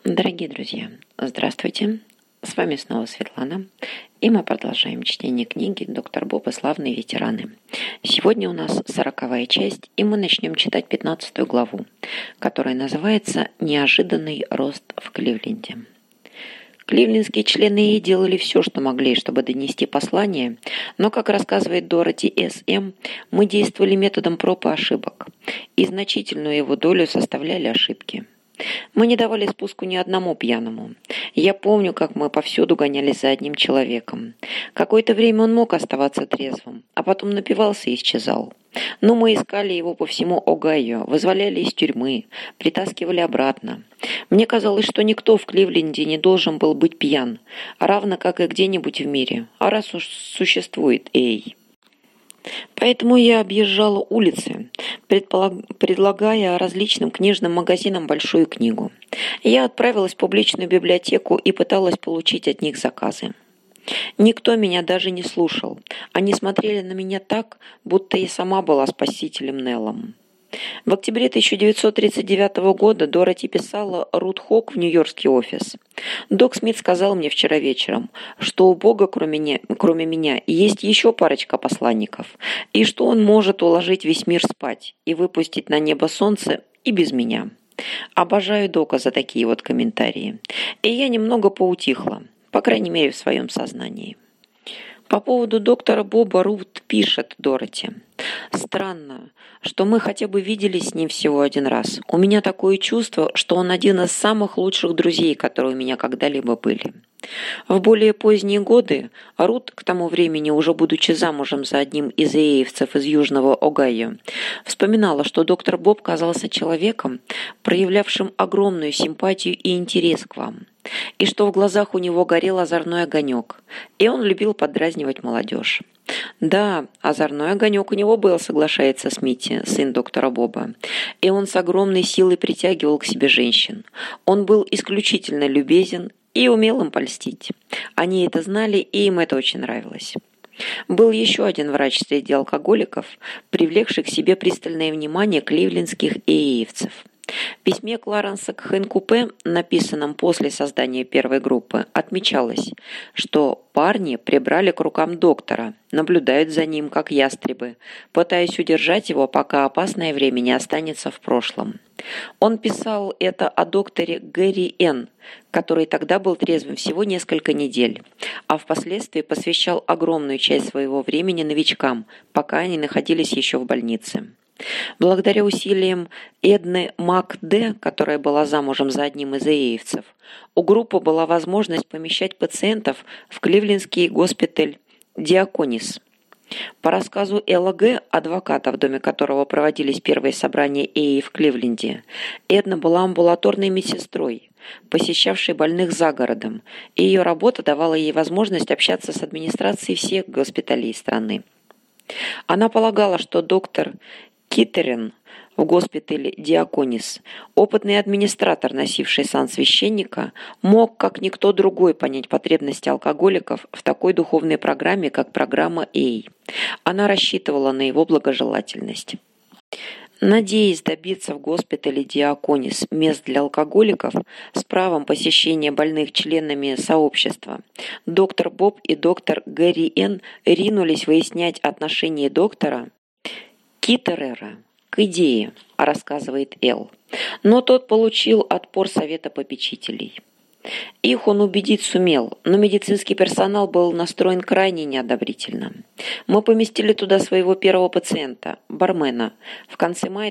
Дорогие друзья, здравствуйте! С вами снова Светлана, и мы продолжаем чтение книги «Доктор Боб и славные ветераны». Сегодня у нас 40-я часть, и мы начнем читать 15-ю главу, которая называется «Неожиданный рост в Кливленде». Кливлендские члены ИИ делали все, что могли, чтобы донести послание, но, как рассказывает Дороти С.М., мы действовали методом проб и ошибок, и значительную его долю составляли ошибки. Мы не давали спуску ни одному пьяному. Я помню, как мы повсюду гонялись за одним человеком. Какое-то время он мог оставаться трезвым, а потом напивался и исчезал. Но мы искали его по всему Огайо, вызволяли из тюрьмы, притаскивали обратно. Мне казалось, что никто в Кливленде не должен был быть пьян, равно как и где-нибудь в мире, а раз уж существует Эй. Поэтому я объезжала улицы, предлагая различным книжным магазинам большую книгу. Я отправилась в публичную библиотеку и пыталась получить от них заказы. Никто меня даже не слушал. Они смотрели на меня так, будто я сама была спасителем Неллом. В октябре 1939 года Дороти писала Рут Хок в нью-йоркский офис. Док Смит сказал мне вчера вечером, что у Бога, кроме меня, есть еще парочка посланников, и что он может уложить весь мир спать и выпустить на небо солнце и без меня. Обожаю Дока за такие вот комментарии. И я немного поутихла, по крайней мере в своем сознании. По поводу доктора Боба Рут пишет Дороти. «Странно, что мы хотя бы виделись с ним всего один раз. У меня такое чувство, что он один из самых лучших друзей, которые у меня когда-либо были». В более поздние годы Рут, к тому времени уже будучи замужем за одним из эевцев из Южного Огайо, вспоминала, что доктор Боб казался человеком, проявлявшим огромную симпатию и интерес к вам, и что в глазах у него горел озорной огонек, и он любил подразнивать молодежь. «Да, озорной огонек у него был», — соглашается Смити, сын доктора Боба, и он с огромной силой притягивал к себе женщин. Он был исключительно любезен и умел им польстить. Они это знали, и им это очень нравилось. Был еще один врач среди алкоголиков, привлекший к себе пристальное внимание кливлендских эевцев. В письме Кларенса к Хэнку П., написанном после создания первой группы, отмечалось, что парни прибрали к рукам доктора, наблюдают за ним, как ястребы, пытаясь удержать его, пока опасное время не останется в прошлом. Он писал это о докторе Гэри Н., который тогда был трезвым всего несколько недель, а впоследствии посвящал огромную часть своего времени новичкам, пока они находились еще в больнице. Благодаря усилиям Эдны Мак-Д, которая была замужем за одним из эевцев, у группы была возможность помещать пациентов в Кливлендский госпиталь Диаконис. По рассказу Элла Г., адвоката, в доме которого проводились первые собрания ЭИ в Кливленде, Эдна была амбулаторной медсестрой, посещавшей больных за городом, и ее работа давала ей возможность общаться с администрацией всех госпиталей страны. Она полагала, что доктор Киттерин в госпитале Диаконис, опытный администратор, носивший сан священника, мог, как никто другой, понять потребности алкоголиков в такой духовной программе, как программа Эй. Она рассчитывала на его благожелательность. Надеясь добиться в госпитале Диаконис мест для алкоголиков с правом посещения больных членами сообщества, доктор Боб и доктор Гэри Н. ринулись выяснять отношение доктора Киттерера к идее, рассказывает Эл, но тот получил отпор совета попечителей. Их он убедить сумел, но медицинский персонал был настроен крайне неодобрительно. Мы поместили туда своего первого пациента, бармена, в конце мая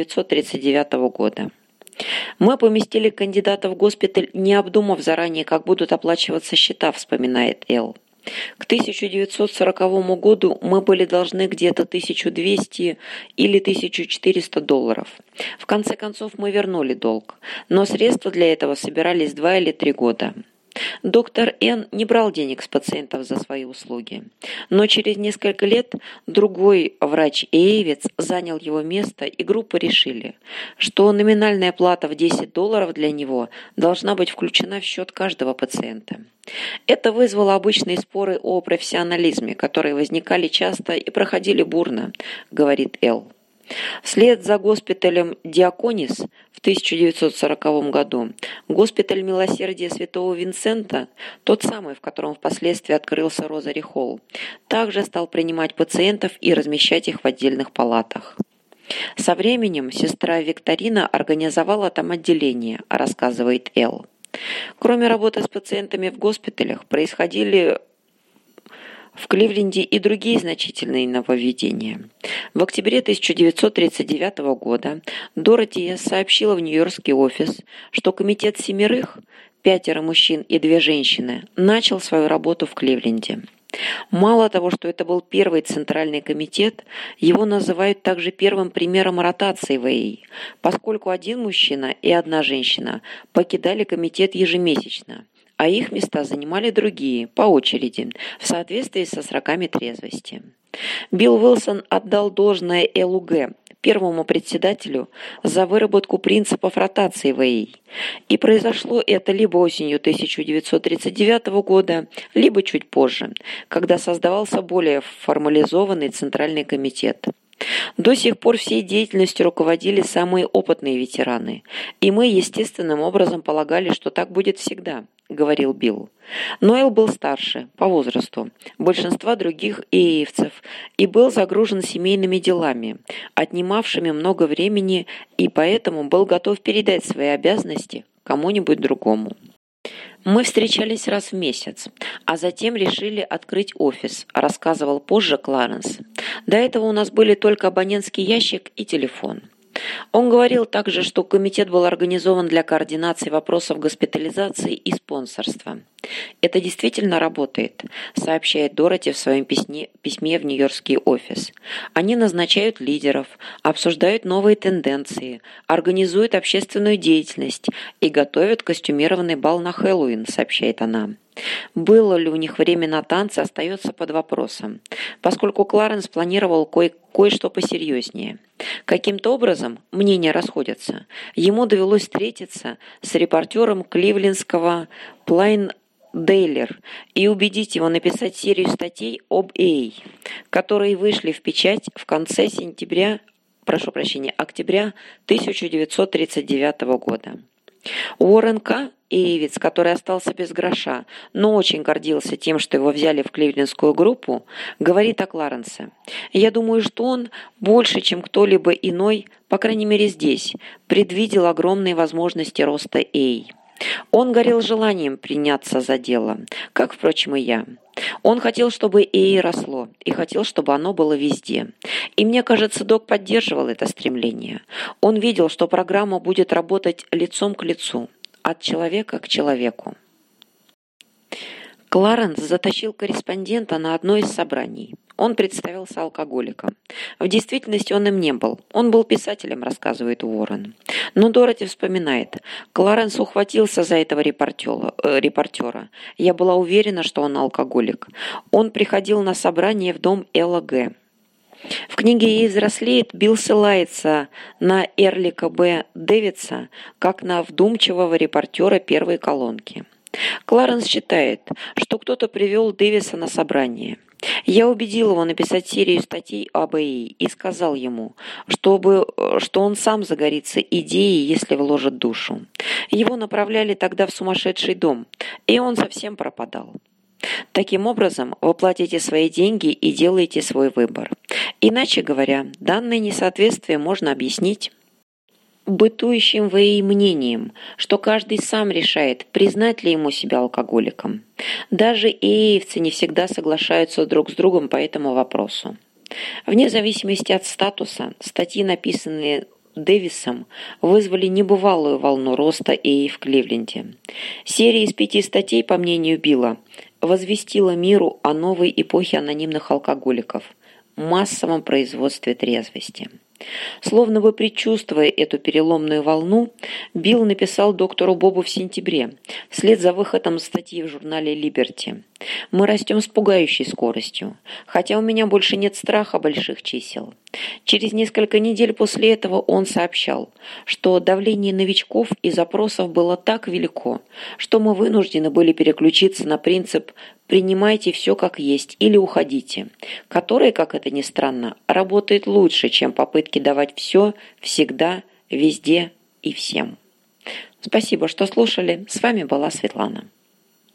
1939 года. Мы поместили кандидата в госпиталь, не обдумав заранее, как будут оплачиваться счета, вспоминает Эл. К 1940 году мы были должны где-то 1200 или 1400 долларов. В конце концов мы вернули долг, но средства для этого собирались 2 или 3 года. Доктор Н. не брал денег с пациентов за свои услуги, но через несколько лет другой врач-эевец занял его место, и группы решили, что номинальная плата в $10 для него должна быть включена в счет каждого пациента. Это вызвало обычные споры о профессионализме, которые возникали часто и проходили бурно, говорит Эл. Вслед за госпиталем Диаконис в 1940 году госпиталь милосердия Святого Винсента, тот самый, в котором впоследствии открылся Розари Холл, также стал принимать пациентов и размещать их в отдельных палатах. Со временем сестра Викторина организовала там отделение, рассказывает Эл. Кроме работы с пациентами в госпиталях, происходили в Кливленде и другие значительные нововведения. В октябре 1939 года Дороти сообщила в Нью-Йоркский офис, что комитет 7, 5 мужчин и 2 женщины, начал свою работу в Кливленде. Мало того, что это был первый центральный комитет, его называют также первым примером ротации в АИ, поскольку 1 мужчина и 1 женщина покидали комитет ежемесячно, а их места занимали другие, по очереди, в соответствии со сроками трезвости. Билл Уилсон отдал должное ЛУГ, первому председателю, за выработку принципов ротации в АИ. И произошло это либо осенью 1939 года, либо чуть позже, когда создавался более формализованный Центральный комитет. До сих пор всей деятельностью руководили самые опытные ветераны, и мы естественным образом полагали, что так будет всегда, говорил Билл. Ноэл был старше, по возрасту, большинства других ээевцев, и был загружен семейными делами, отнимавшими много времени, и поэтому был готов передать свои обязанности кому-нибудь другому. Мы встречались раз в месяц, а затем решили открыть офис, рассказывал позже Кларенс. До этого у нас были только абонентский ящик и телефон. Он говорил также, что комитет был организован для координации вопросов госпитализации и спонсорства. «Это действительно работает», сообщает Дороти в своем письме в Нью-Йоркский офис. «Они назначают лидеров, обсуждают новые тенденции, организуют общественную деятельность и готовят костюмированный бал на Хэллоуин», сообщает она. Было ли у них время на танцы, остается под вопросом, поскольку Кларенс планировал кое-что посерьезнее. Каким-то образом мнения расходятся. Ему довелось встретиться с репортером кливлендского Plain Dealer и убедить его написать серию статей об эй, которые вышли в печать в конце октября 1939 года. Уоррен К., эевец, который остался без гроша, но очень гордился тем, что его взяли в кливлендскую группу, говорит о Кларенсе. «Я думаю, что он, больше, чем кто-либо иной, по крайней мере здесь, предвидел огромные возможности роста эй. Он горел желанием приняться за дело, как, впрочем, и я. Он хотел, чтобы эй росло, и хотел, чтобы оно было везде. И мне кажется, док поддерживал это стремление. Он видел, что программа будет работать лицом к лицу, от человека к человеку». Кларенс затащил корреспондента на одно из собраний. Он представился алкоголиком. В действительности он им не был. Он был писателем, рассказывает Уоррен. Но Дороти вспоминает. Кларенс ухватился за этого репортера. Я была уверена, что он алкоголик. Он приходил на собрание в дом Элла Г. В книге «Ей взрослеет» Билл ссылается на Эрлика Б. Дэвидса как на вдумчивого репортера первой колонки. Кларенс считает, что кто-то привел Дэвиса на собрание. Я убедил его написать серию статей об эй и сказал ему, что он сам загорится идеей, если вложит душу. Его направляли тогда в сумасшедший дом, и он совсем пропадал. Таким образом, вы платите свои деньги и делаете свой выбор. Иначе говоря, данное несоответствие можно объяснить бытующим в эй мнением, что каждый сам решает, признать ли ему себя алкоголиком. Даже эевцы не всегда соглашаются друг с другом по этому вопросу. Вне зависимости от статуса, статьи, написанные Дэвисом, вызвали небывалую волну роста эй в Кливленде. Серия из 5 статей, по мнению Билла, возвестила миру о новой эпохе анонимных алкоголиков, массовом производстве трезвости. Словно бы предчувствуя эту переломную волну, Билл написал доктору Бобу в сентябре, вслед за выходом статьи в журнале «Либерти». «Мы растем с пугающей скоростью, хотя у меня больше нет страха больших чисел». Через несколько недель после этого он сообщал, что давление новичков и запросов было так велико, что мы вынуждены были переключиться на принцип принимайте все как есть или уходите, который, как это ни странно, работает лучше, чем попытки давать все, всегда, везде и всем. Спасибо, что слушали. С вами была Светлана.